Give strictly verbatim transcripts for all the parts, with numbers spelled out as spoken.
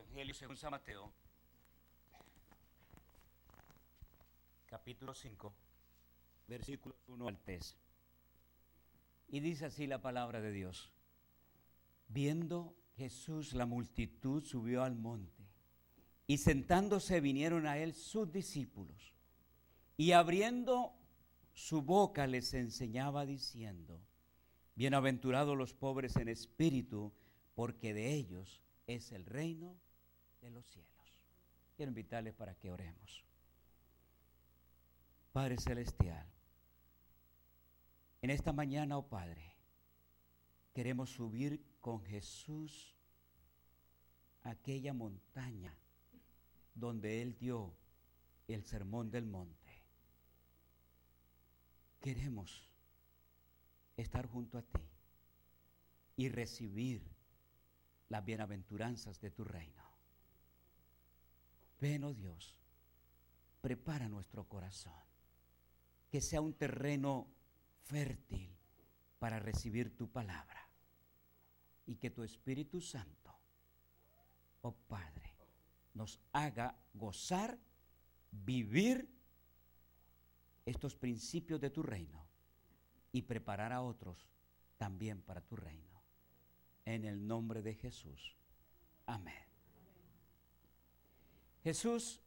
Evangelio según San Mateo, capítulo cinco, versículos uno al tres. Y dice así la palabra de Dios. Viendo Jesús la multitud, subió al monte, y sentándose vinieron a él sus discípulos, y abriendo su boca les enseñaba diciendo: bienaventurados los pobres en espíritu, porque de ellos es el reino de los cielos. Quiero invitarles para que oremos. Padre Celestial, en esta mañana, oh Padre, queremos subir con Jesús a aquella montaña donde Él dio el sermón del monte. Queremos estar junto a ti y recibir las bienaventuranzas de tu reino. Ven, oh Dios, prepara nuestro corazón, que sea un terreno fértil para recibir tu palabra, y que tu Espíritu Santo, oh Padre, nos haga gozar, vivir estos principios de tu reino y preparar a otros también para tu reino. En el nombre de Jesús. Amén. Jesús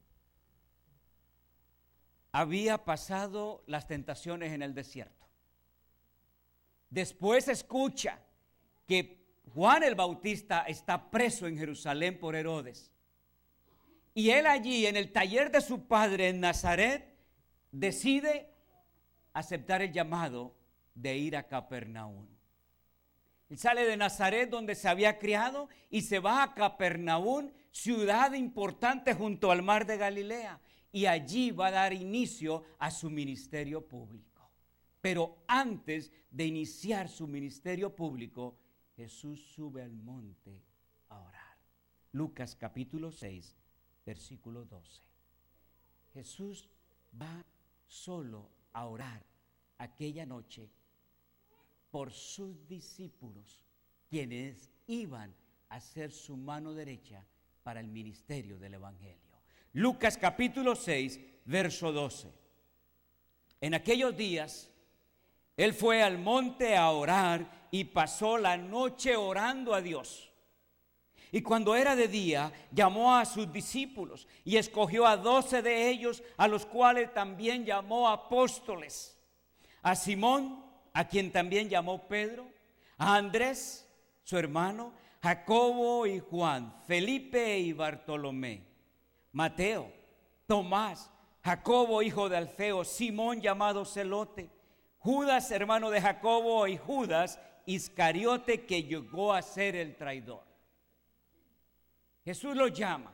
había pasado las tentaciones en el desierto. Después escucha que Juan el Bautista está preso en Jerusalén por Herodes. Y él allí, en el taller de su padre en Nazaret, decide aceptar el llamado de ir a Capernaum. Él sale de Nazaret, donde se había criado, y se va a Capernaum, ciudad importante junto al mar de Galilea. Y allí va a dar inicio a su ministerio público. Pero antes de iniciar su ministerio público, Jesús sube al monte a orar. Lucas capítulo seis, versículo doce. Jesús va solo a orar aquella noche por sus discípulos, quienes iban a ser su mano derecha para el ministerio del Evangelio. Lucas capítulo seis, verso doce. En aquellos días, él fue al monte a orar y pasó la noche orando a Dios. Y cuando era de día, llamó a sus discípulos y escogió a doce de ellos, a los cuales también llamó apóstoles: a Simón, a quien también llamó Pedro, a Andrés, su hermano, Jacobo y Juan, Felipe y Bartolomé, Mateo, Tomás, Jacobo hijo de Alfeo, Simón llamado Celote, Judas hermano de Jacobo y Judas Iscariote, que llegó a ser el traidor. Jesús los llama.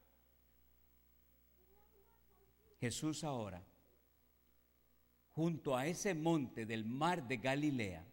Jesús ahora, junto a ese monte del mar de Galilea,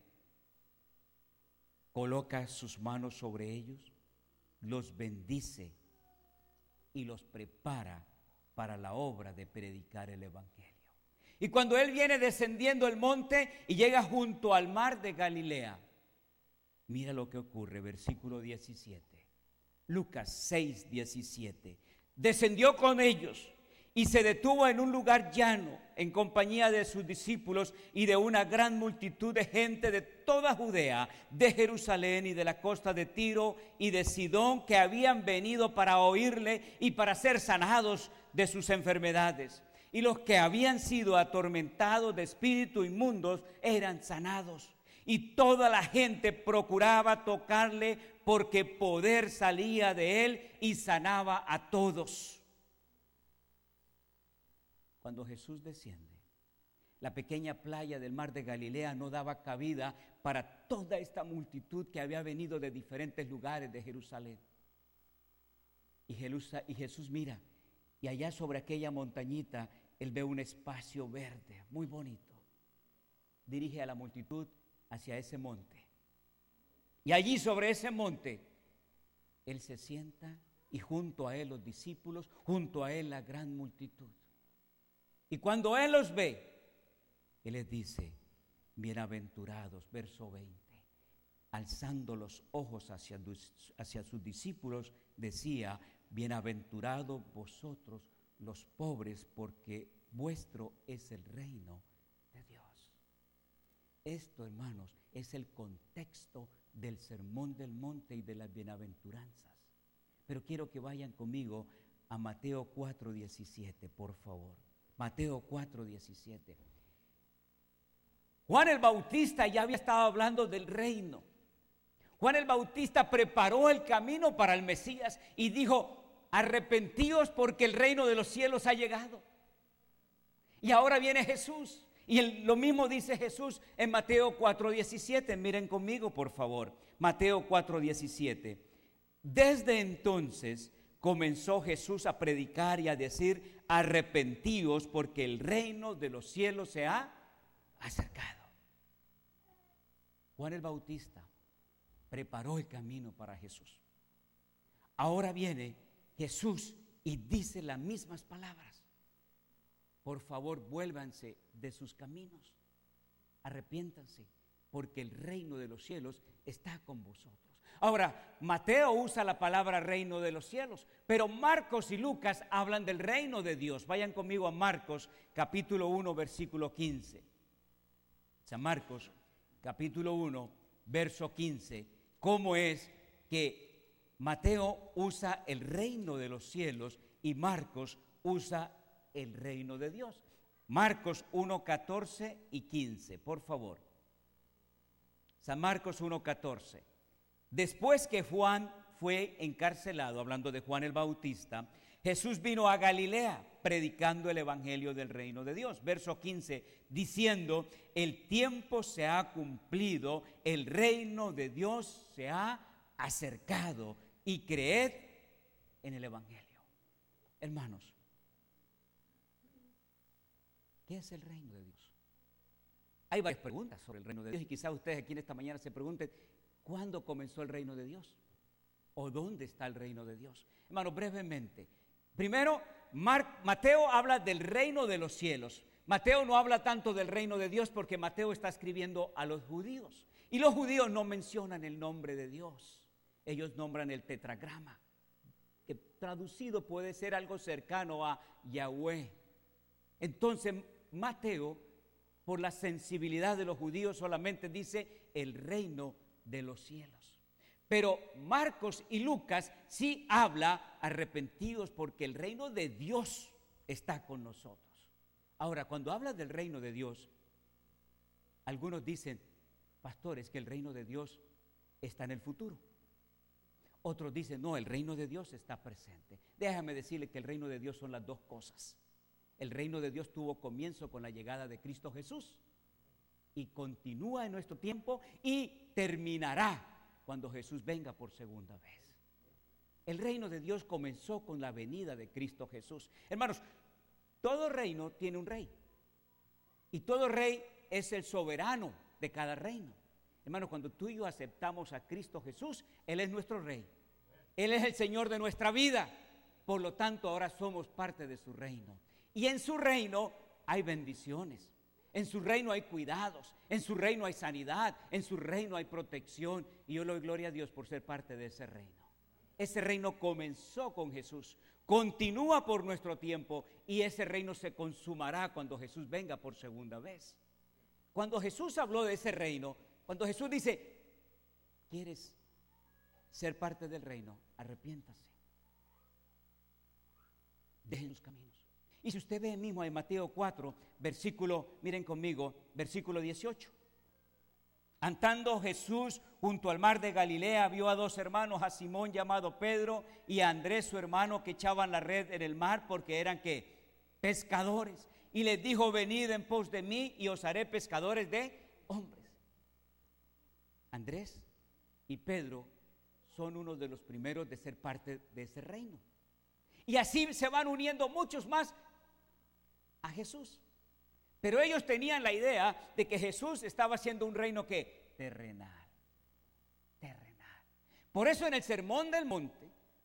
coloca sus manos sobre ellos, los bendice y los prepara para la obra de predicar el Evangelio. Y cuando él viene descendiendo el monte y llega junto al mar de Galilea, mira lo que ocurre, versículo diecisiete. Lucas seis, diecisiete. Descendió con ellos y se detuvo en un lugar llano en compañía de sus discípulos y de una gran multitud de gente de toda Judea, de Jerusalén y de la costa de Tiro y de Sidón, que habían venido para oírle y para ser sanados de sus enfermedades. Y los que habían sido atormentados de espíritus inmundos eran sanados. Y toda la gente procuraba tocarle, porque poder salía de él y sanaba a todos. Cuando Jesús desciende, la pequeña playa del mar de Galilea no daba cabida para toda esta multitud que había venido de diferentes lugares de Jerusalén. Y Jesús mira, y allá sobre aquella montañita, él ve un espacio verde, muy bonito. Dirige a la multitud hacia ese monte. Y allí sobre ese monte, él se sienta y junto a él los discípulos, junto a él la gran multitud. Y cuando él los ve, él les dice: bienaventurados, verso veinte. Alzando los ojos hacia, hacia sus discípulos, decía: bienaventurados vosotros los pobres, porque vuestro es el reino de Dios. Esto, hermanos, es el contexto del Sermón del Monte y de las bienaventuranzas. Pero quiero que vayan conmigo a Mateo cuatro diecisiete, por favor. Mateo cuatro diecisiete. Juan el Bautista ya había estado hablando del reino. Juan el Bautista preparó el camino para el Mesías y dijo: arrepentíos porque el reino de los cielos ha llegado. Y ahora viene Jesús. Y el, lo mismo dice Jesús en Mateo cuatro diecisiete. Miren conmigo, por favor. Mateo cuatro diecisiete. Desde entonces comenzó Jesús a predicar y a decir: arrepentíos porque el reino de los cielos se ha acercado. Juan el Bautista preparó el camino para Jesús. Ahora viene Jesús y dice las mismas palabras: por favor, vuélvanse de sus caminos, arrepiéntanse, porque el reino de los cielos está con vosotros. Ahora, Mateo usa la palabra reino de los cielos, pero Marcos y Lucas hablan del reino de Dios. Vayan conmigo a Marcos, capítulo uno, versículo quince. San Marcos, capítulo uno, verso quince. ¿Cómo es que Mateo usa el reino de los cielos y Marcos usa el reino de Dios? Marcos uno, catorce y quince, por favor. San Marcos uno, catorce. Después que Juan fue encarcelado, hablando de Juan el Bautista, Jesús vino a Galilea predicando el evangelio del reino de Dios. Verso quince, diciendo: el tiempo se ha cumplido, el reino de Dios se ha acercado, y creed en el evangelio. Hermanos, ¿qué es el reino de Dios? Hay varias preguntas sobre el reino de Dios y quizás ustedes aquí en esta mañana se pregunten: ¿cuándo comenzó el reino de Dios? ¿O dónde está el reino de Dios? Hermanos, brevemente. Primero, Mar- Mateo habla del reino de los cielos. Mateo no habla tanto del reino de Dios porque Mateo está escribiendo a los judíos. Y los judíos no mencionan el nombre de Dios. Ellos nombran el tetragrama, que traducido puede ser algo cercano a Yahweh. Entonces, Mateo, por la sensibilidad de los judíos, solamente dice el reino de los cielos. Pero Marcos y Lucas sí habla: arrepentidos porque el reino de Dios está con nosotros. Ahora, cuando habla del reino de Dios, algunos dicen: pastores, que el reino de Dios está en el futuro. Otros dicen: no, el reino de Dios está presente. Déjame decirle que el reino de Dios son las dos cosas. El reino de Dios tuvo comienzo con la llegada de Cristo Jesús y continúa en nuestro tiempo y terminará cuando Jesús venga por segunda vez. El reino de Dios comenzó con la venida de Cristo Jesús. Hermanos, todo reino tiene un rey y todo rey es el soberano de cada reino. Hermanos, cuando tú y yo aceptamos a Cristo Jesús, Él es nuestro rey. Él es el Señor de nuestra vida. Por lo tanto, ahora somos parte de su reino. Y en su reino hay bendiciones. En su reino hay cuidados, en su reino hay sanidad, en su reino hay protección. Y yo le doy gloria a Dios por ser parte de ese reino. Ese reino comenzó con Jesús, continúa por nuestro tiempo y ese reino se consumará cuando Jesús venga por segunda vez. Cuando Jesús habló de ese reino, cuando Jesús dice: ¿quieres ser parte del reino? Arrepiéntase. Dejen sus caminos. Y si usted ve mismo en Mateo cuatro, versículo, miren conmigo, versículo dieciocho. Andando Jesús junto al mar de Galilea, vio a dos hermanos, a Simón llamado Pedro y a Andrés su hermano, que echaban la red en el mar porque eran ¿qué? Pescadores. Y les dijo: venid en pos de mí y os haré pescadores de hombres. Andrés y Pedro son unos de los primeros de ser parte de ese reino. Y así se van uniendo muchos más a Jesús. Pero ellos tenían la idea de que Jesús estaba haciendo un reino que terrenal, terrenal. Por eso en el Sermón del Monte,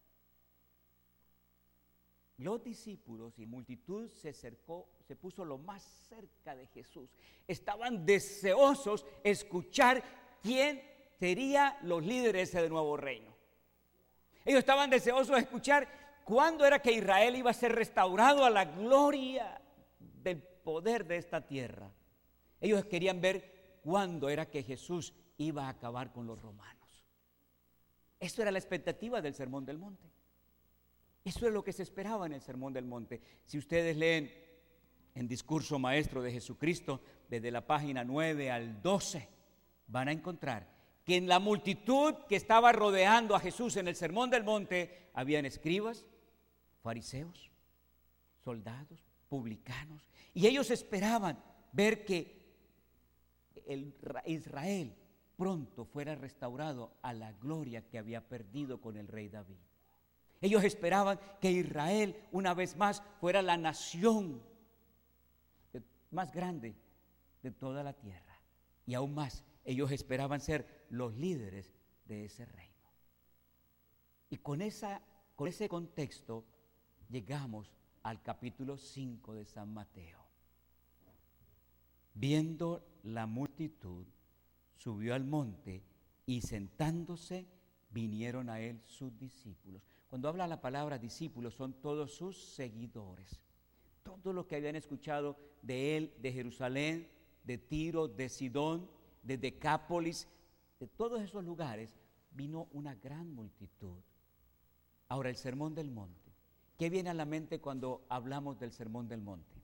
los discípulos y multitud se acercó, se puso lo más cerca de Jesús. Estaban deseosos de escuchar quién serían los líderes del nuevo reino. Ellos estaban deseosos de escuchar cuándo era que Israel iba a ser restaurado a la gloria del poder de esta tierra. Ellos querían ver cuándo era que Jesús iba a acabar con los romanos. Eso era la expectativa del Sermón del Monte. Eso es lo que se esperaba en el Sermón del Monte. Si ustedes leen en Discurso Maestro de Jesucristo, desde la página nueve al doce, van a encontrar que en la multitud que estaba rodeando a Jesús en el Sermón del Monte, habían escribas, fariseos, soldados, publicanos, y ellos esperaban ver que el Israel pronto fuera restaurado a la gloria que había perdido con el rey David. Ellos esperaban que Israel una vez más fuera la nación más grande de toda la tierra, y aún más ellos esperaban ser los líderes de ese reino. Y con, esa, con ese contexto llegamos al capítulo cinco de San Mateo. Viendo la multitud, subió al monte y sentándose vinieron a él sus discípulos. Cuando habla la palabra discípulos, son todos sus seguidores. Todos los que habían escuchado de él, de Jerusalén, de Tiro, de Sidón, de Decápolis, de todos esos lugares, vino una gran multitud. Ahora, el Sermón del Monte. ¿Qué viene a la mente cuando hablamos del Sermón del Monte?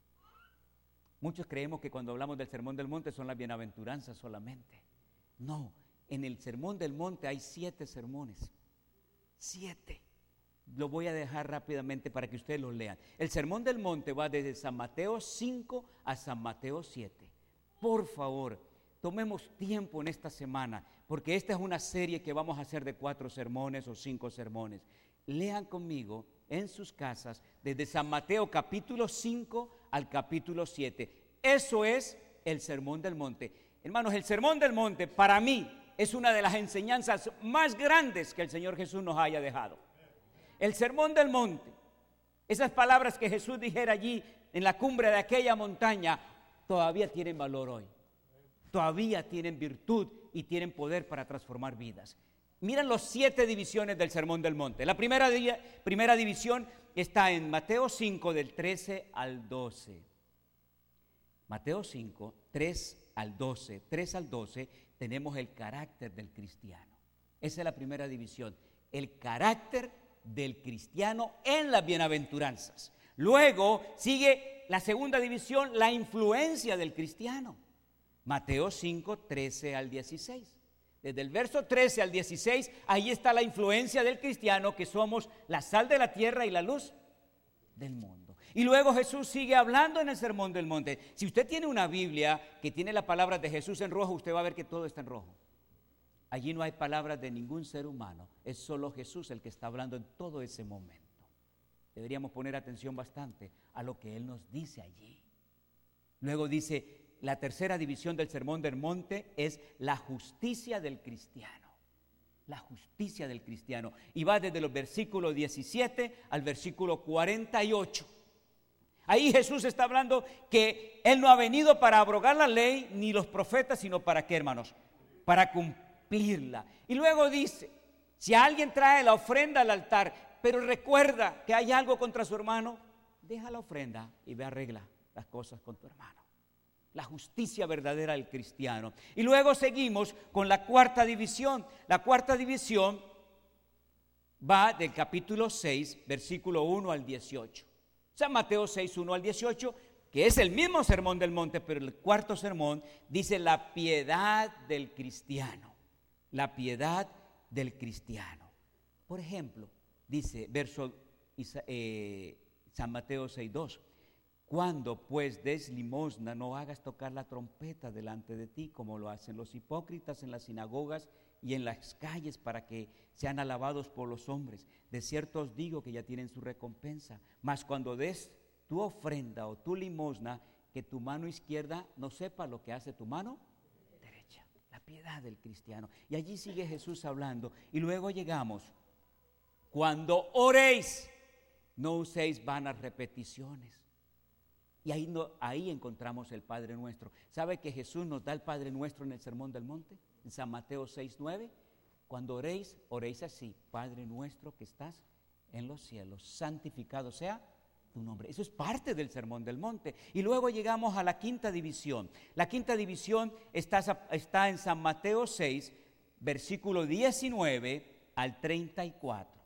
Muchos creemos que cuando hablamos del Sermón del Monte son las bienaventuranzas solamente. No, en el Sermón del Monte hay siete sermones. Siete. Lo voy a dejar rápidamente para que ustedes los lean. El Sermón del Monte va desde San Mateo cinco a San Mateo siete. Por favor, tomemos tiempo en esta semana, porque esta es una serie que vamos a hacer de cuatro sermones o cinco sermones. Lean conmigo en sus casas desde San Mateo capítulo cinco al capítulo siete. Eso es el Sermón del Monte. Hermanos, el Sermón del Monte para mí es una de las enseñanzas más grandes que el Señor Jesús nos haya dejado. El Sermón del Monte, esas palabras que Jesús dijera allí en la cumbre de aquella montaña, todavía tienen valor hoy. Todavía tienen virtud y tienen poder para transformar vidas. Miren las siete divisiones del Sermón del Monte. La primera, primera división está en Mateo cinco, del trece al doce. Mateo cinco, tres al doce. tres al doce tenemos el carácter del cristiano. Esa es la primera división. El carácter del cristiano en las bienaventuranzas. Luego sigue la segunda división, la influencia del cristiano. Mateo cinco, trece al dieciséis. Desde el verso trece al dieciséis, ahí está la influencia del cristiano, que somos la sal de la tierra y la luz del mundo. Y luego Jesús sigue hablando en el Sermón del Monte. Si usted tiene una Biblia que tiene las palabras de Jesús en rojo, usted va a ver que todo está en rojo. Allí no hay palabras de ningún ser humano, es solo Jesús el que está hablando en todo ese momento. Deberíamos poner atención bastante a lo que Él nos dice allí. Luego dice, la tercera división del Sermón del Monte es la justicia del cristiano. La justicia del cristiano. Y va desde los versículos diecisiete al versículo cuarenta y ocho. Ahí Jesús está hablando que Él no ha venido para abrogar la ley ni los profetas, sino para ¿qué, hermanos? Para cumplirla. Y luego dice, si alguien trae la ofrenda al altar, pero recuerda que hay algo contra su hermano, deja la ofrenda y ve a arreglar las cosas con tu hermano. La justicia verdadera del cristiano. Y luego seguimos con la cuarta división. La cuarta división va del capítulo seis, versículo uno al dieciocho. San Mateo seis, uno al dieciocho, que es el mismo Sermón del Monte, pero el cuarto sermón dice la piedad del cristiano. La piedad del cristiano. Por ejemplo, dice verso eh, San Mateo seis, dos. Cuando pues des limosna, no hagas tocar la trompeta delante de ti, como lo hacen los hipócritas en las sinagogas y en las calles, para que sean alabados por los hombres. De cierto os digo que ya tienen su recompensa. Mas cuando des tu ofrenda o tu limosna, que tu mano izquierda no sepa lo que hace tu mano derecha. La piedad del cristiano. Y allí sigue Jesús hablando. Y luego llegamos, cuando oréis, no uséis vanas repeticiones. Y ahí, no, ahí encontramos el Padre Nuestro. ¿Sabe que Jesús nos da el Padre Nuestro en el Sermón del Monte? En San Mateo seis, nueve. Cuando oréis, oréis así: Padre nuestro que estás en los cielos, santificado sea tu nombre. Eso es parte del Sermón del Monte. Y luego llegamos a la quinta división. La quinta división está, está en San Mateo seis, versículo diecinueve al treinta y cuatro.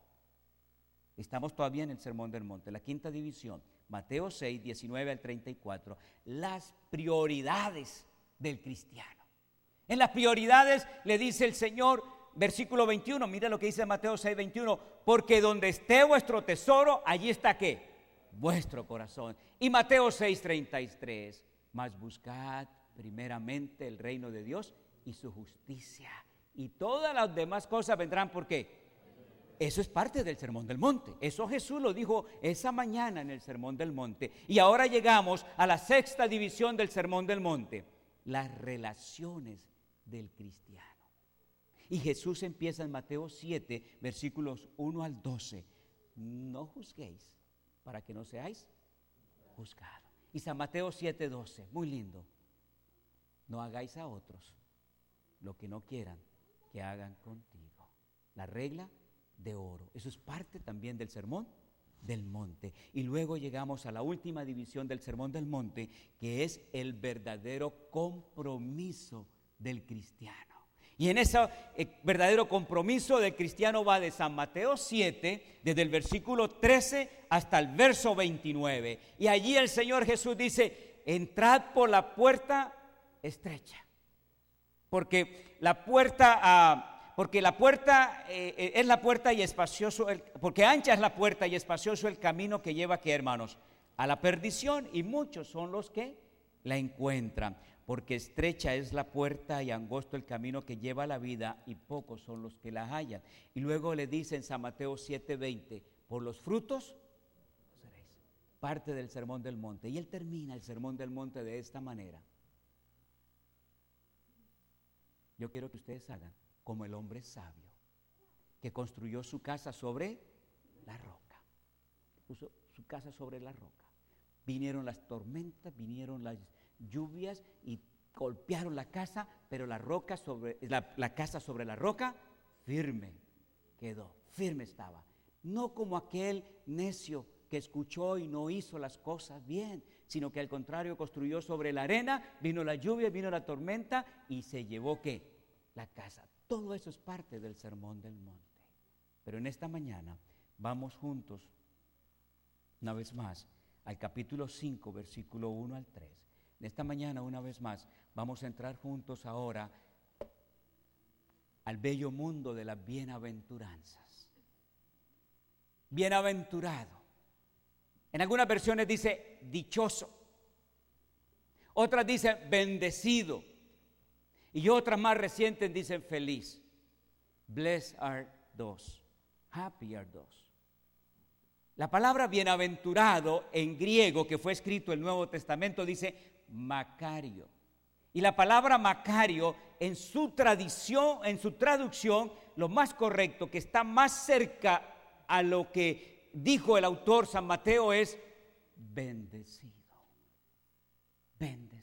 Estamos todavía en el Sermón del Monte, la quinta división. Mateo seis, diecinueve al treinta y cuatro. Las prioridades del cristiano. En las prioridades le dice el Señor, versículo veintiuno, mira lo que dice Mateo seis, veintiuno, porque donde esté vuestro tesoro, allí está ¿qué? Vuestro corazón. Y Mateo seis, treinta y tres, mas buscad primeramente el reino de Dios y su justicia, y todas las demás cosas vendrán. ¿Por qué? Eso es parte del Sermón del Monte. Eso Jesús lo dijo esa mañana en el Sermón del Monte. Y ahora llegamos a la sexta división del Sermón del Monte, las relaciones del cristiano. Y Jesús empieza en Mateo siete, versículos uno al doce. No juzguéis para que no seáis juzgados. Y San Mateo siete, doce, muy lindo. No hagáis a otros lo que no quieran que hagan contigo. La regla de oro. Eso es parte también del Sermón del Monte. Y luego llegamos a la última división del Sermón del Monte, que es el verdadero compromiso del cristiano. Y en ese eh, verdadero compromiso del cristiano va de San Mateo siete, desde el versículo trece hasta el verso veintinueve. Y allí el Señor Jesús dice, entrad por la puerta estrecha, porque la puerta... Ah, Porque la puerta eh, es la puerta y espacioso, el, porque ancha es la puerta y espacioso el camino que lleva, ¿qué, hermanos? A la perdición, y muchos son los que la encuentran. Porque estrecha es la puerta y angosto el camino que lleva a la vida, y pocos son los que la hallan. Y luego le dice en San Mateo siete, veinte, por los frutos seréis. Parte del Sermón del Monte. Y él termina el Sermón del Monte de esta manera. Yo quiero que ustedes hagan como el hombre sabio, que construyó su casa sobre la roca. Puso su casa sobre la roca. Vinieron las tormentas, vinieron las lluvias y golpearon la casa, pero la roca sobre la, la casa sobre la roca firme quedó, firme estaba. No como aquel necio que escuchó y no hizo las cosas bien, sino que al contrario construyó sobre la arena, vino la lluvia, vino la tormenta y se llevó ¿qué? La casa. Todo eso es parte del Sermón del Monte. Pero en esta mañana vamos juntos, una vez más, al capítulo cinco, versículo uno al tres. En esta mañana, una vez más, vamos a entrar juntos ahora al bello mundo de las bienaventuranzas. Bienaventurado. En algunas versiones dice dichoso. Otras dicen bendecido. Y otras más recientes dicen feliz. Blessed are those, happy are those. La palabra bienaventurado en griego, que fue escrito en el Nuevo Testamento, dice Macario. Y la palabra Macario en su tradición, en su traducción, lo más correcto, que está más cerca a lo que dijo el autor San Mateo, es bendecido. Bendecido.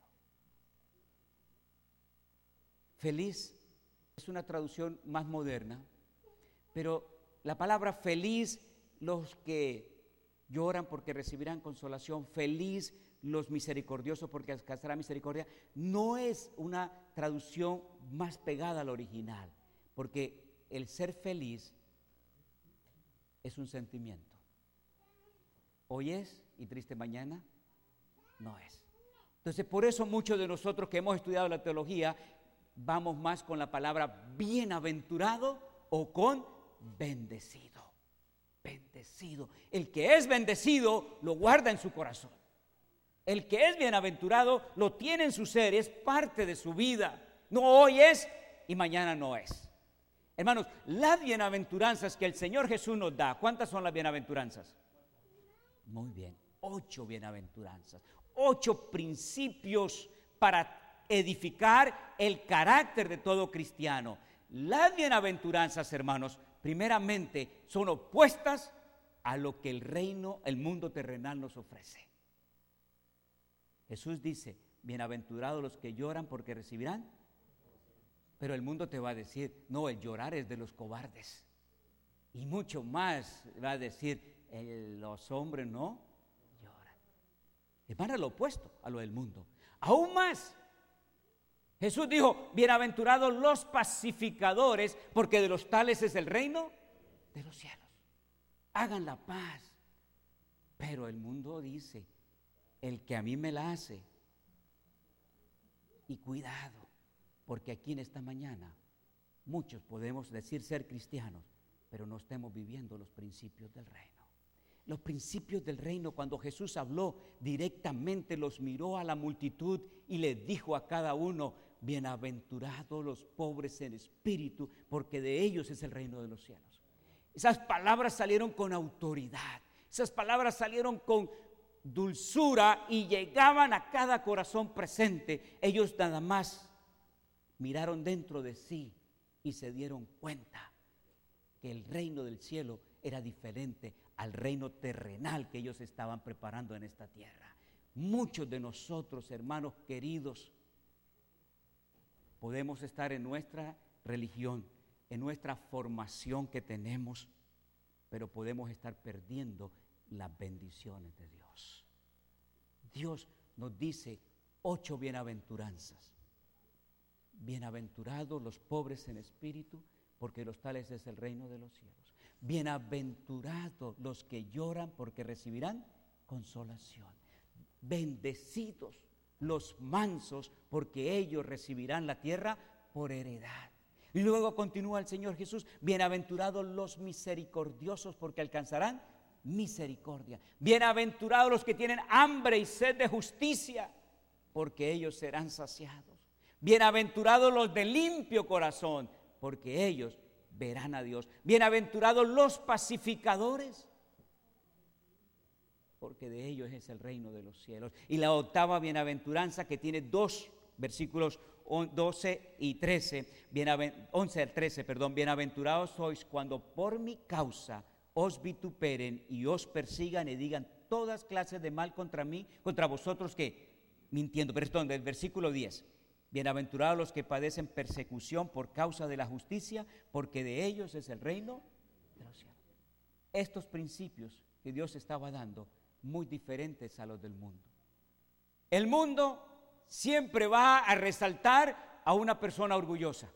Feliz es una traducción más moderna, pero la palabra feliz, los que lloran porque recibirán consolación, feliz los misericordiosos porque alcanzarán misericordia, no es una traducción más pegada al original, porque el ser feliz es un sentimiento. Hoy es y triste mañana no es. Entonces, por eso muchos de nosotros que hemos estudiado la teología vamos más con la palabra bienaventurado o con bendecido. Bendecido. El que es bendecido lo guarda en su corazón. El que es bienaventurado lo tiene en su ser, es parte de su vida. No hoy es y mañana no es. Hermanos, las bienaventuranzas que el Señor Jesús nos da, ¿cuántas son las bienaventuranzas? Muy bien, ocho bienaventuranzas, ocho principios para edificar el carácter de todo cristiano. Las bienaventuranzas, hermanos, primeramente son opuestas a lo que el reino, el mundo terrenal nos ofrece. Jesús dice, bienaventurados los que lloran porque recibirán. Pero el mundo te va a decir, no, el llorar es de los cobardes. Y mucho más va a decir, el, los hombres no lloran. Van a lo opuesto a lo del mundo. Aún más, Jesús dijo, bienaventurados los pacificadores, porque de los tales es el reino de los cielos. Hagan la paz. Pero el mundo dice, el que a mí me la hace. Y cuidado, porque aquí en esta mañana muchos podemos decir ser cristianos, pero no estemos viviendo los principios del reino. Los principios del reino, cuando Jesús habló directamente, los miró a la multitud y le dijo a cada uno, bienaventurados los pobres en espíritu, porque de ellos es el reino de los cielos. Esas palabras salieron con autoridad, esas palabras salieron con dulzura y llegaban a cada corazón presente. Ellos nada más miraron dentro de sí y se dieron cuenta que el reino del cielo era diferente al reino terrenal que ellos estaban preparando en esta tierra. Muchos de nosotros, hermanos queridos, podemos estar en nuestra religión, en nuestra formación que tenemos, pero podemos estar perdiendo las bendiciones de Dios. Dios nos dice ocho bienaventuranzas. Bienaventurados los pobres en espíritu, porque los tales es el reino de los cielos. Bienaventurados los que lloran, porque recibirán consolación. Bendecidos los mansos, porque ellos recibirán la tierra por heredad. Y luego continúa el Señor Jesús, bienaventurados los misericordiosos, porque alcanzarán misericordia. Bienaventurados los que tienen hambre y sed de justicia, porque ellos serán saciados. Bienaventurados los de limpio corazón, porque ellos verán a Dios. Bienaventurados los pacificadores, porque de ellos es el reino de los cielos. Y la octava bienaventuranza, que tiene dos versículos doce y trece, once al trece, perdón. Bienaventurados sois cuando por mi causa os vituperen y os persigan y digan todas clases de mal contra mí, contra vosotros que, mintiendo, perdón, del versículo diez. Bienaventurados los que padecen persecución por causa de la justicia, porque de ellos es el reino de los cielos. Estos principios que Dios estaba dando, muy diferentes a los del mundo. El mundo siempre va a resaltar a una persona orgullosa,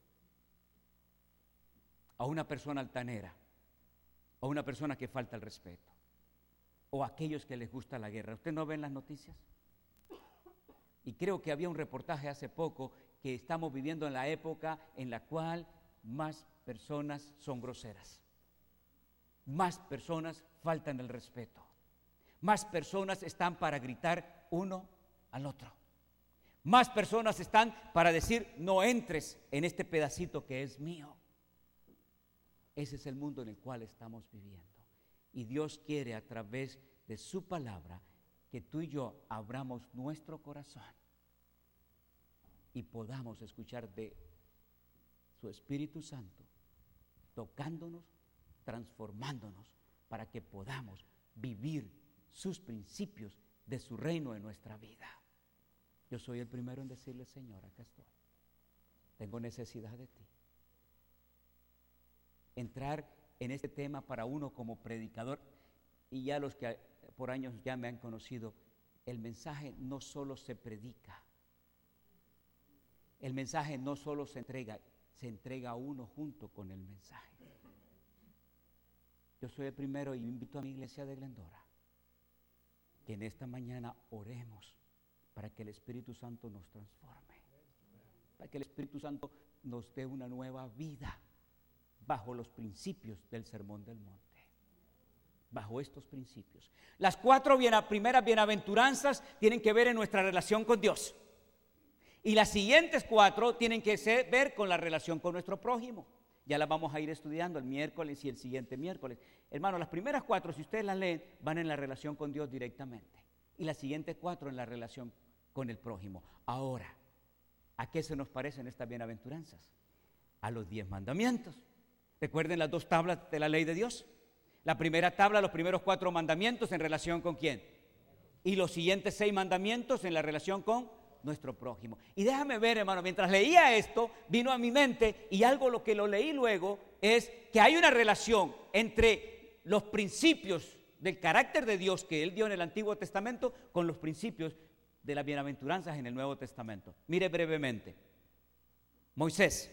a una persona altanera, a una persona que falta el respeto, o a aquellos que les gusta la guerra. ¿Usted no ve en las noticias? Y creo que había un reportaje hace poco que estamos viviendo en la época en la cual más personas son groseras, más personas faltan el respeto, más personas están para gritar uno al otro, más personas están para decir no entres en este pedacito que es mío. Ese es el mundo en el cual estamos viviendo. Y Dios quiere, a través de su palabra, que tú y yo abramos nuestro corazón y podamos escuchar de su Espíritu Santo, tocándonos, transformándonos, para que podamos vivir sus principios de su reino en nuestra vida. Yo soy el primero en decirle, Señor, acá estoy. Tengo necesidad de ti. Entrar en este tema para uno como predicador, y ya los que por años ya me han conocido, el mensaje no solo se predica, el mensaje no solo se entrega, se entrega a uno junto con el mensaje. Yo soy el primero y invito a mi iglesia de Glendora que en esta mañana oremos para que el Espíritu Santo nos transforme, para que el Espíritu Santo nos dé una nueva vida bajo los principios del Sermón del Monte. Bajo estos principios. Las cuatro bien, primeras bienaventuranzas tienen que ver en nuestra relación con Dios. Y las siguientes cuatro tienen que ser, ver con la relación con nuestro prójimo. Ya las vamos a ir estudiando el miércoles y el siguiente miércoles. Hermanos, las primeras cuatro, si ustedes las leen, van en la relación con Dios directamente. Y las siguientes cuatro en la relación con el prójimo. Ahora, ¿a qué se nos parecen estas bienaventuranzas? A los diez mandamientos. Recuerden las dos tablas de la ley de Dios. La primera tabla, los primeros cuatro mandamientos en relación con quién. Y los siguientes seis mandamientos en la relación con nuestro prójimo. Y déjame ver, hermano, mientras leía esto, vino a mi mente, y algo lo que lo leí luego, es que hay una relación entre los principios del carácter de Dios que Él dio en el Antiguo Testamento con los principios de las bienaventuranzas en el Nuevo Testamento. Mire brevemente. Moisés.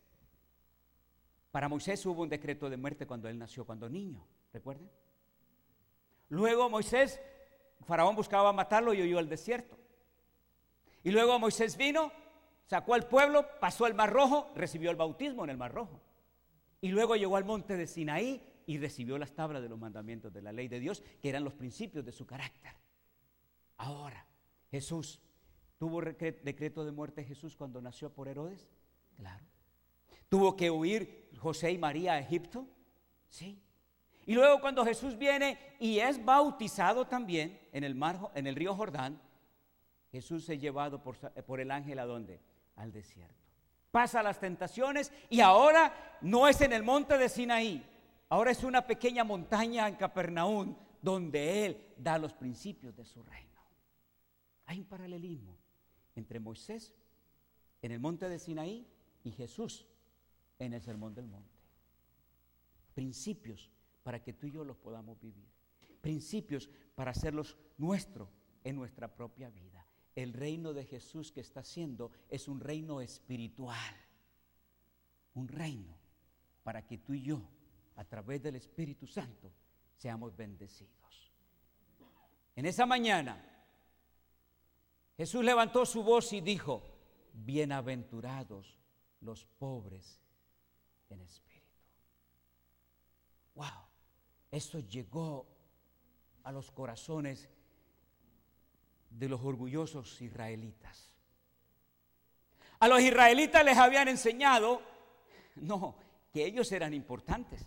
Para Moisés hubo un decreto de muerte cuando él nació, cuando niño, ¿recuerden? Luego Moisés, Faraón buscaba matarlo y huyó al desierto. Y luego Moisés vino, sacó al pueblo, pasó el Mar Rojo, recibió el bautismo en el Mar Rojo. Y luego llegó al monte de Sinaí y recibió las tablas de los mandamientos de la ley de Dios, que eran los principios de su carácter. Ahora, Jesús, ¿tuvo decreto de muerte Jesús cuando nació por Herodes? Claro. ¿Tuvo que huir José y María a Egipto? Sí. Y luego cuando Jesús viene y es bautizado también en el, mar, en el río Jordán, Jesús es llevado por, por el ángel ¿a dónde? Al desierto. Pasa las tentaciones y ahora no es en el monte de Sinaí, ahora es una pequeña montaña en Capernaum donde Él da los principios de su reino. Hay un paralelismo entre Moisés en el monte de Sinaí y Jesús en el sermón del monte. Principios para que tú y yo los podamos vivir. Principios para hacerlos nuestros en nuestra propia vida. El reino de Jesús que está haciendo es un reino espiritual. Un reino para que tú y yo, a través del Espíritu Santo, seamos bendecidos. En esa mañana, Jesús levantó su voz y dijo: bienaventurados los pobres en espíritu. Wow, eso llegó a los corazones de los orgullosos israelitas. A los israelitas les habían enseñado, no, que ellos eran importantes,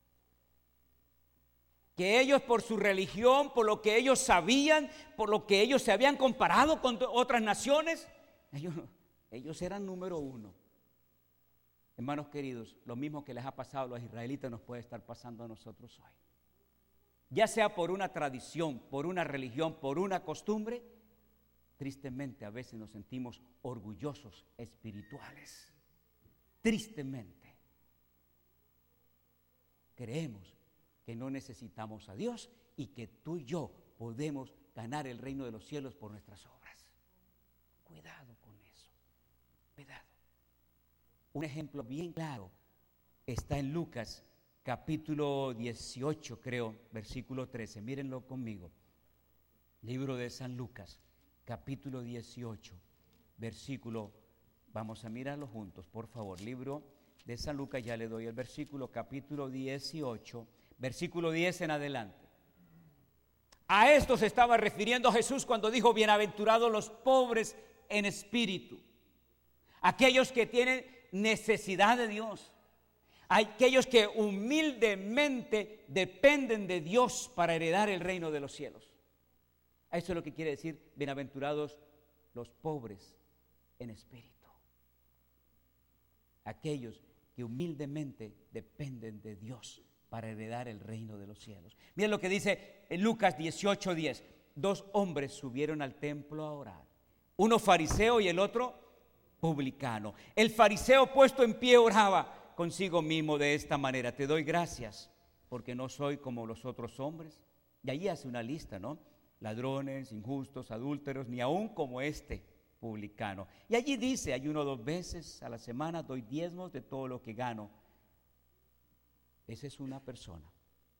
que ellos por su religión, por lo que ellos sabían, por lo que ellos se habían comparado con otras naciones, ellos, ellos eran número uno. Hermanos queridos, lo mismo que les ha pasado a los israelitas nos puede estar pasando a nosotros hoy. Ya sea por una tradición, por una religión, por una costumbre, tristemente a veces nos sentimos orgullosos espirituales. Tristemente. Creemos que no necesitamos a Dios y que tú y yo podemos ganar el reino de los cielos por nuestras obras. Cuidado con eso. Cuidado. Un ejemplo bien claro está en Lucas capítulo dieciocho, creo, versículo trece. Mírenlo conmigo. Libro de San Lucas, capítulo dieciocho, versículo, vamos a mirarlo juntos, por favor. Libro de San Lucas, ya le doy el versículo, capítulo dieciocho, versículo diez en adelante. A esto se estaba refiriendo Jesús cuando dijo: bienaventurados los pobres en espíritu, aquellos que tienen necesidad de Dios, aquellos que humildemente dependen de Dios para heredar el reino de los cielos. Eso es lo que quiere decir bienaventurados los pobres en espíritu, aquellos que humildemente dependen de Dios para heredar el reino de los cielos. Miren lo que dice en Lucas dieciocho diez. Dos hombres subieron al templo a orar, uno fariseo y el otro publicano. El fariseo, puesto en pie, oraba consigo mismo de esta manera: te doy gracias porque no soy como los otros hombres. Y allí hace una lista, ¿no? Ladrones, injustos, adúlteros, ni aún como este publicano. Y allí dice: ayuno dos veces a la semana, doy diezmos de todo lo que gano. Esa es una persona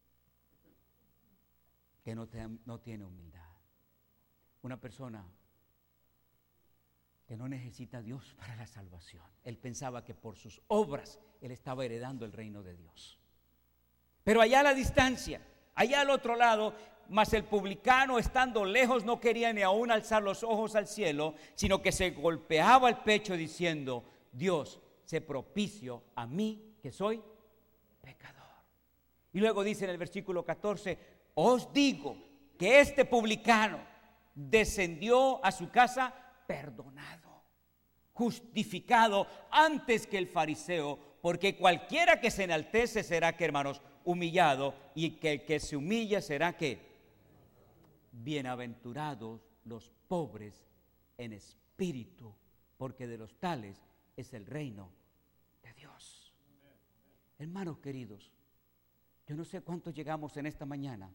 que no, te, no tiene humildad. Una persona que no necesita a Dios para la salvación. Él pensaba que por sus obras él estaba heredando el reino de Dios. Pero allá a la distancia, allá al otro lado, mas el publicano, estando lejos, no quería ni aún alzar los ojos al cielo, sino que se golpeaba el pecho diciendo: Dios, sé propicio a mí que soy pecador. Y luego dice en el versículo catorce: os digo que este publicano descendió a su casa perdonado, justificado antes que el fariseo, porque cualquiera que se enaltece será, que hermanos, humillado, y que el que se humilla será que bienaventurados los pobres en espíritu. espíritu, porque de los tales es el reino de Dios. Hermanos queridos, yo no sé cuántos llegamos en esta mañana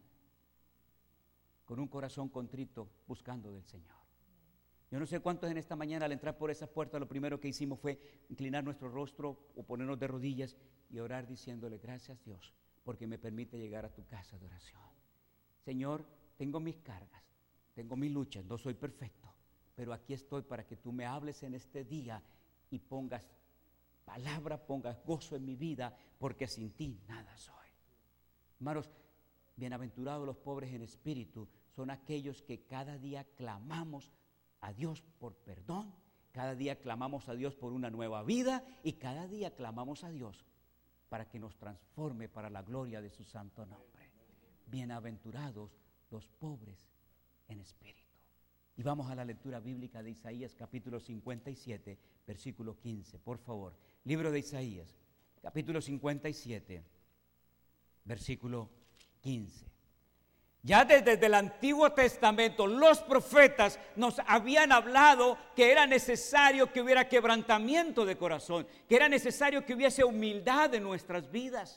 con un corazón contrito buscando del Señor. Yo no sé cuántos en esta mañana al entrar por esa puerta lo primero que hicimos fue inclinar nuestro rostro o ponernos de rodillas y orar diciéndole: gracias Dios, porque me permite llegar a tu casa de oración. Señor, tengo mis cargas, tengo mis luchas, no soy perfecto, pero aquí estoy para que tú me hables en este día y pongas palabra, pongas gozo en mi vida, porque sin ti nada soy. Hermanos, bienaventurados los pobres en espíritu, son aquellos que cada día clamamos a Dios por perdón, cada día clamamos a Dios por una nueva vida y cada día clamamos a Dios para que nos transforme para la gloria de su santo nombre. Bienaventurados los pobres en espíritu. Y vamos a la lectura bíblica de Isaías capítulo cincuenta y siete, versículo quince, por favor. Libro de Isaías, capítulo cincuenta y siete, versículo quince. Ya desde el Antiguo Testamento los profetas nos habían hablado que era necesario que hubiera quebrantamiento de corazón, que era necesario que hubiese humildad en nuestras vidas.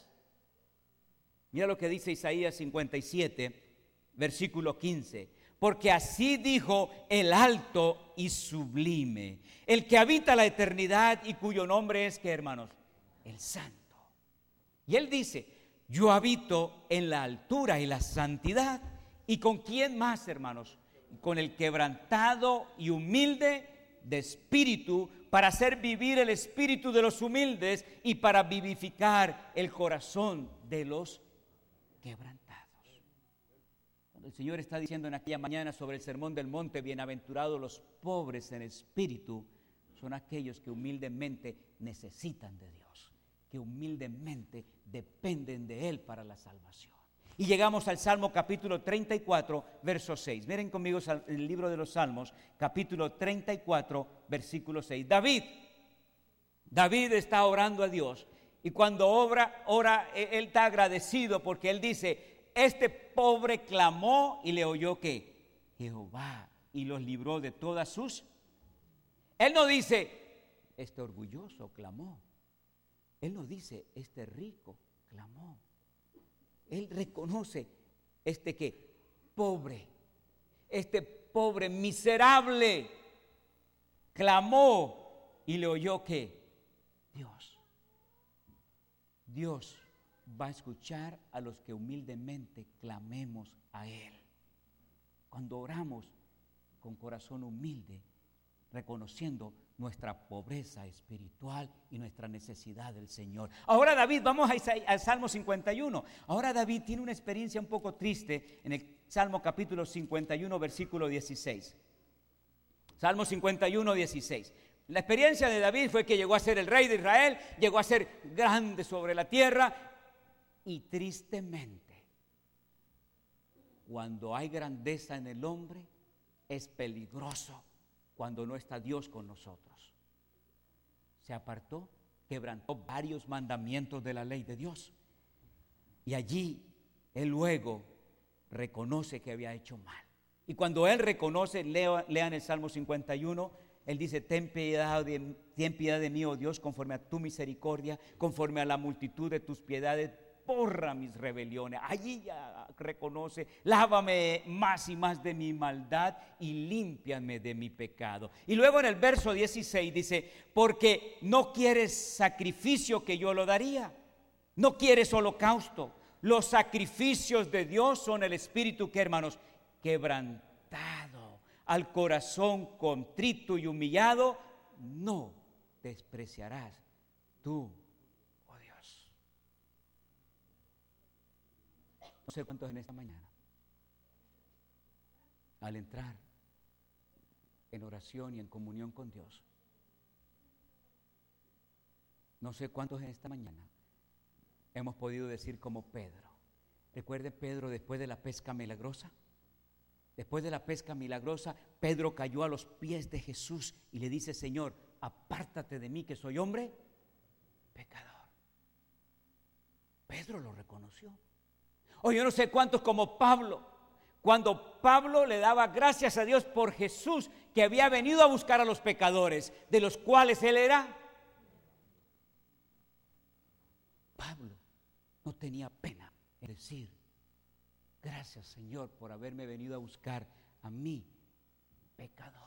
Mira lo que dice Isaías cincuenta y siete, versículo quince. Porque así dijo el alto y sublime, el que habita la eternidad y cuyo nombre es, ¿qué, hermanos? El Santo. Y él dice: yo habito en la altura y la santidad. ¿Y con quién más, hermanos? Con el quebrantado y humilde de espíritu, para hacer vivir el espíritu de los humildes y para vivificar el corazón de los quebrantados. Cuando el Señor está diciendo en aquella mañana sobre el sermón del monte: bienaventurados los pobres en espíritu, son aquellos que humildemente necesitan de Dios, que humildemente dependen de Él para la salvación. Y llegamos al Salmo capítulo treinta y cuatro, verso seis. Miren conmigo el libro de los Salmos, capítulo treinta y cuatro, versículo seis. David, David está orando a Dios. Y cuando ora, ora, él está agradecido porque él dice: este pobre clamó y le oyó ¿qué? Jehová, y los libró de todas sus. Él no dice: este orgulloso clamó. Él no dice: este rico clamó. Él reconoce este que pobre, este pobre miserable clamó y le oyó que Dios. Dios va a escuchar a los que humildemente clamemos a Él. Cuando oramos con corazón humilde, reconociendo nuestra pobreza espiritual y nuestra necesidad del Señor. Ahora David, vamos al Salmo cincuenta y uno. Ahora David tiene una experiencia un poco triste en el Salmo capítulo cincuenta y uno, versículo dieciséis. Salmo cincuenta y uno, dieciséis. La experiencia de David fue que llegó a ser el rey de Israel, llegó a ser grande sobre la tierra, y tristemente, cuando hay grandeza en el hombre, es peligroso cuando no está Dios con nosotros. Se apartó, quebrantó varios mandamientos de la ley de Dios. Y allí él luego reconoce que había hecho mal. Y cuando él reconoce, lea, lean el Salmo cincuenta y uno, él dice: ten piedad, de, ten piedad de mí, oh Dios, conforme a tu misericordia, conforme a la multitud de tus piedades, borra mis rebeliones. Allí ya reconoce: lávame más y más de mi maldad y límpiame de mi pecado. Y luego en el verso dieciséis dice: porque no quieres sacrificio que yo lo daría, no quieres holocausto. Los sacrificios de Dios son el espíritu que, hermanos, quebrantado, al corazón contrito y humillado, no despreciarás tú. No sé cuántos en esta mañana, al entrar en oración y en comunión con Dios, no sé cuántos en esta mañana hemos podido decir como Pedro. Recuerde Pedro después de la pesca milagrosa. Después de la pesca milagrosa, Pedro cayó a los pies de Jesús y le dice: Señor, apártate de mí que soy hombre pecador. Pedro lo reconoció. O yo no sé cuántos como Pablo, cuando Pablo le daba gracias a Dios por Jesús, que había venido a buscar a los pecadores, de los cuales él era. Pablo no tenía pena en decir: gracias, Señor, por haberme venido a buscar a mí, pecador.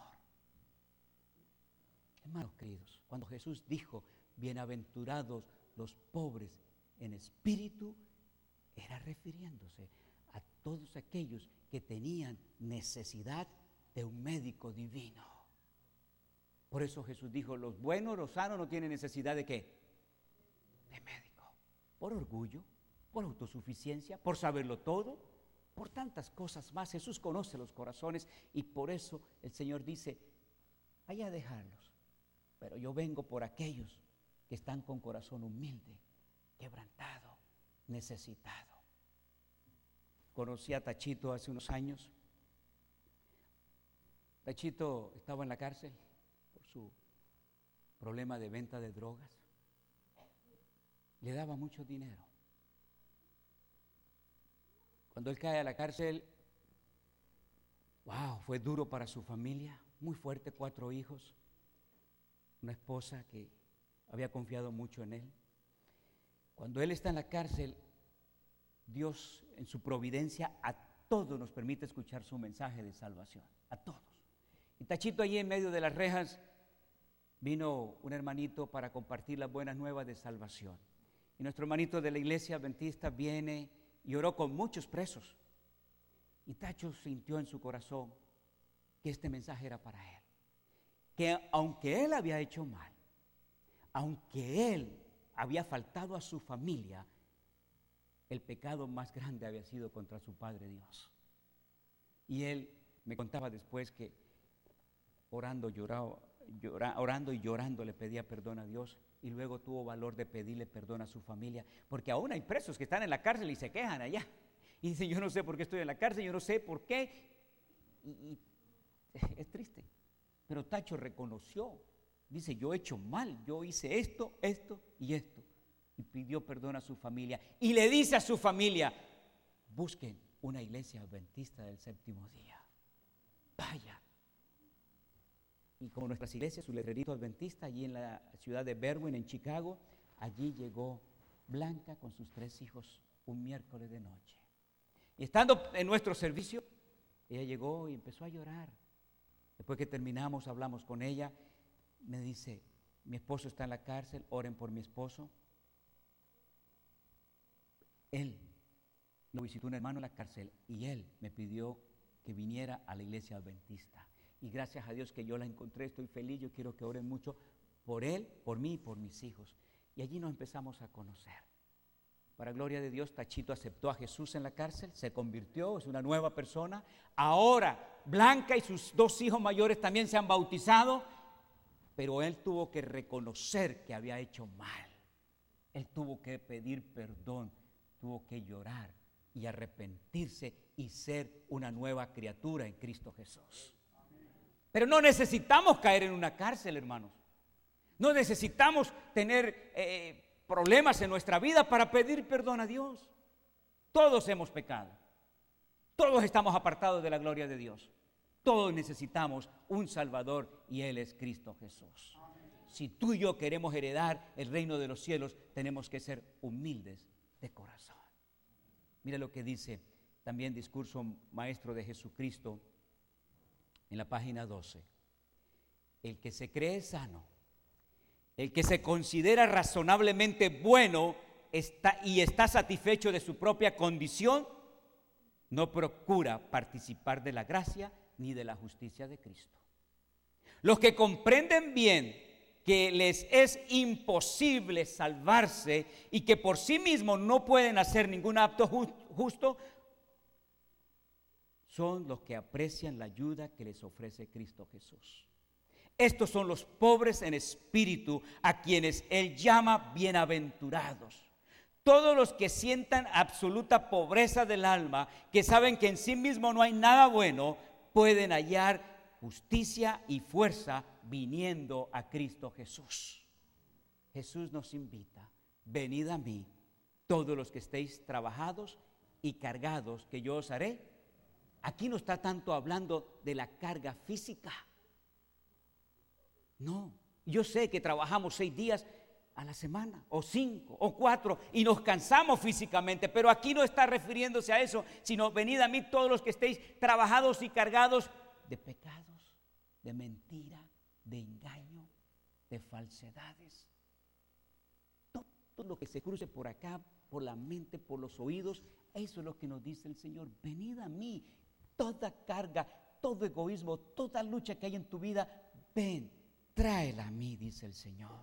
Hermanos queridos, cuando Jesús dijo: bienaventurados los pobres en espíritu, era refiriéndose a todos aquellos que tenían necesidad de un médico divino. Por eso Jesús dijo: los buenos, los sanos no tienen necesidad de ¿qué? De médico. Por orgullo, por autosuficiencia, por saberlo todo, por tantas cosas más. Jesús conoce los corazones y por eso el Señor dice: vaya a dejarlos, pero yo vengo por aquellos que están con corazón humilde, quebrantado, necesitado. Conocí a Tachito hace unos años. Tachito estaba en la cárcel por su problema de venta de drogas. Le daba mucho dinero. Cuando él cae a la cárcel, wow, fue duro para su familia, muy fuerte, cuatro hijos, una esposa que había confiado mucho en él. Cuando él está en la cárcel, Dios en su providencia a todos nos permite escuchar su mensaje de salvación, a todos. Y Tachito, allí en medio de las rejas, vino un hermanito para compartir las buenas nuevas de salvación. Y nuestro hermanito de la iglesia adventista viene y oró con muchos presos. Y Tacho sintió en su corazón que este mensaje era para él. Que aunque él había hecho mal, aunque él había faltado a su familia, el pecado más grande había sido contra su Padre Dios. Y él me contaba después que orando, lloraba, llora, orando y llorando le pedía perdón a Dios, y luego tuvo valor de pedirle perdón a su familia, porque aún hay presos que están en la cárcel y se quejan allá. Y dicen: yo no sé por qué estoy en la cárcel, yo no sé por qué. Y, y es triste. Pero Tacho reconoció, dice: yo he hecho mal, yo hice esto, esto y esto. Y pidió perdón a su familia. Y le dice a su familia: busquen una iglesia adventista del séptimo día. Vaya. Y como nuestras iglesias, su letrerito adventista, allí en la ciudad de Berwyn, en Chicago, allí llegó Blanca con sus tres hijos un miércoles de noche. Y estando en nuestro servicio, ella llegó y empezó a llorar. Después que terminamos, hablamos con ella. Me dice: mi esposo está en la cárcel, oren por mi esposo. Él lo visitó un hermano en la cárcel y él me pidió que viniera a la iglesia adventista. Y gracias a Dios que yo la encontré, estoy feliz. Yo quiero que oren mucho por él, por mí y por mis hijos. Y allí nos empezamos a conocer. Para gloria de Dios, Tachito aceptó a Jesús en la cárcel, se convirtió, es una nueva persona. Ahora Blanca y sus dos hijos mayores también se han bautizado, pero él tuvo que reconocer que había hecho mal. Él tuvo que pedir perdón, tuvo que llorar y arrepentirse y ser una nueva criatura en Cristo Jesús. Pero no necesitamos caer en una cárcel, hermanos. No necesitamos tener eh, problemas en nuestra vida para pedir perdón a Dios. Todos hemos pecado. Todos estamos apartados de la gloria de Dios. Todos necesitamos un Salvador y Él es Cristo Jesús. Si tú y yo queremos heredar el reino de los cielos, tenemos que ser humildes de corazón. Mira lo que dice también Discurso Maestro de Jesucristo en la página doce. El que se cree sano, el que se considera razonablemente bueno está, y está satisfecho de su propia condición, no procura participar de la gracia ni de la justicia de Cristo. Los que comprenden bien que les es imposible salvarse y que por sí mismos no pueden hacer ningún acto justo, son los que aprecian la ayuda que les ofrece Cristo Jesús. Estos son los pobres en espíritu, a quienes Él llama bienaventurados. Todos los que sientan absoluta pobreza del alma, que saben que en sí mismo no hay nada bueno, pueden hallar justicia y fuerza viniendo a Cristo Jesús. Jesús nos invita: venid a mí, todos los que estéis trabajados y cargados, que yo os haré Aquí no está tanto hablando de la carga física. No, yo sé que trabajamos seis días a la semana, o cinco, o cuatro, y nos cansamos físicamente, pero aquí no está refiriéndose a eso, sino venid a mí todos los que estéis trabajados y cargados de pecados, de mentira, de engaño, de falsedades. Todo lo que se cruce por acá, por la mente, por los oídos, eso es lo que nos dice el Señor. Venid a mí, toda carga, todo egoísmo, toda lucha que hay en tu vida, ven, tráela a mí, dice el Señor.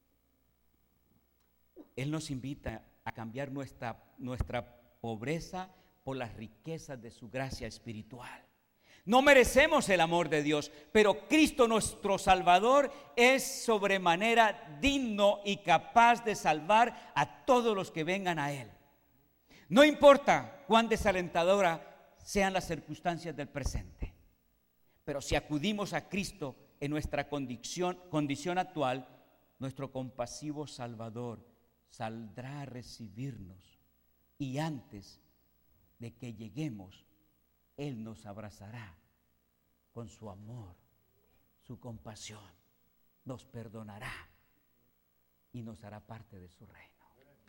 Él nos invita a cambiar nuestra, nuestra pobreza por las riquezas de su gracia espiritual. No merecemos el amor de Dios, pero Cristo nuestro Salvador es sobremanera digno y capaz de salvar a todos los que vengan a Él. No importa cuán desalentadora sean las circunstancias del presente, pero si acudimos a Cristo en nuestra condición, condición actual, nuestro compasivo Salvador saldrá a recibirnos, y antes de que lleguemos, Él nos abrazará con su amor, su compasión, nos perdonará y nos hará parte de su reino.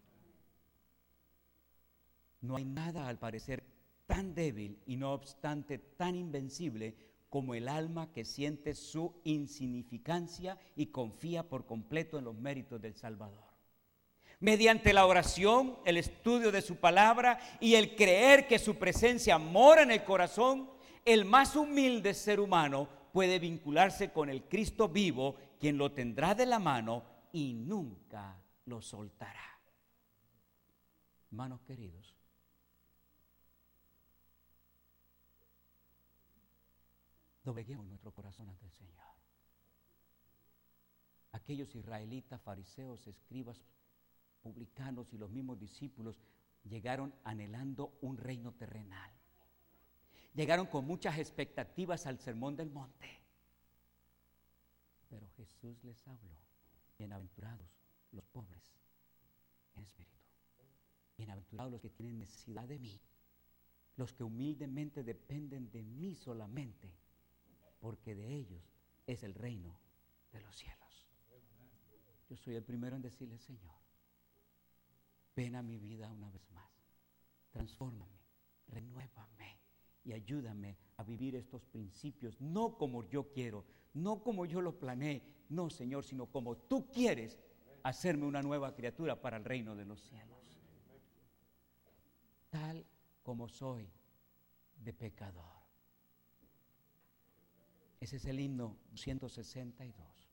No hay nada, al parecer, tan débil y no obstante tan invencible como el alma que siente su insignificancia y confía por completo en los méritos del Salvador. Mediante la oración, el estudio de su palabra y el creer que su presencia mora en el corazón, el más humilde ser humano puede vincularse con el Cristo vivo, quien lo tendrá de la mano y nunca lo soltará. Hermanos queridos, dobleguemos nuestro corazón ante el Señor. Aquellos israelitas, fariseos, escribas, publicanos y los mismos discípulos llegaron anhelando un reino terrenal. Llegaron con muchas expectativas al sermón del monte. Pero Jesús les habló: bienaventurados los pobres en espíritu, bienaventurados los que tienen necesidad de mí, los que humildemente dependen de mí solamente, porque de ellos es el reino de los cielos. Yo soy el primero en decirle: Señor, ven a mi vida una vez más, transfórmame, renuévame y ayúdame a vivir estos principios, no como yo quiero, no como yo lo planeé, no, Señor, sino como tú quieres hacerme una nueva criatura para el reino de los cielos, tal como soy de pecador. Ese es el himno ciento sesenta y dos.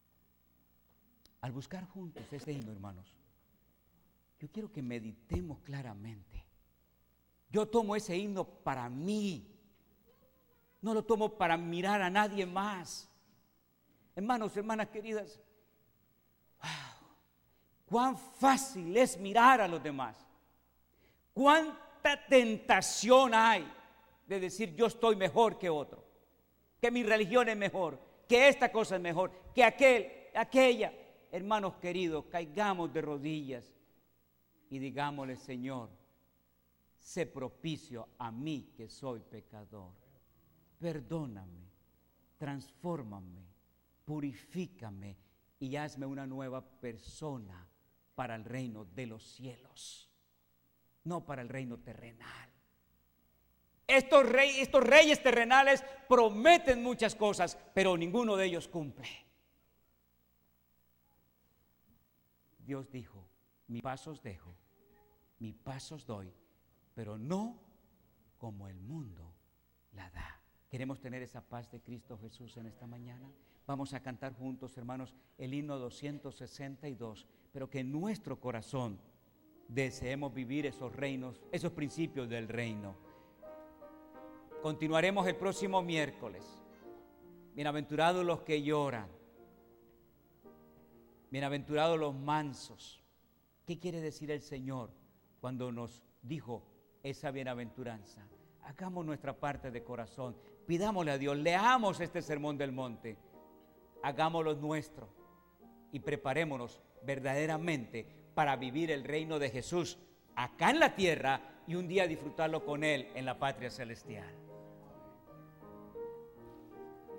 Al buscar juntos este himno, hermanos, yo quiero que meditemos claramente. Yo tomo ese himno para mí, no lo tomo para mirar a nadie más. Hermanos, hermanas queridas, wow, cuán fácil es mirar a los demás. Cuánta tentación hay de decir: yo estoy mejor que otro, que mi religión es mejor, que esta cosa es mejor, que aquel, aquella. Hermanos queridos, caigamos de rodillas y digámosle: Señor, sé propicio a mí que soy pecador. Perdóname, transfórmame, purifícame y hazme una nueva persona para el reino de los cielos, no para el reino terrenal. Estos, rey, estos reyes terrenales prometen muchas cosas, pero ninguno de ellos cumple. Dios dijo: mi paz os dejo, mi paz os doy, pero no como el mundo la da. ¿Queremos tener esa paz de Cristo Jesús en esta mañana? Vamos a cantar juntos, hermanos, el himno doscientos sesenta y dos, pero que en nuestro corazón deseemos vivir esos reinos, esos principios del reino. Continuaremos el próximo miércoles. Bienaventurados los que lloran, bienaventurados los mansos. ¿Qué quiere decir el Señor cuando nos dijo esa bienaventuranza? Hagamos nuestra parte de corazón, pidámosle a Dios, leamos este sermón del monte, hagámoslo nuestro y preparémonos verdaderamente para vivir el reino de Jesús acá en la tierra y un día disfrutarlo con Él en la patria celestial.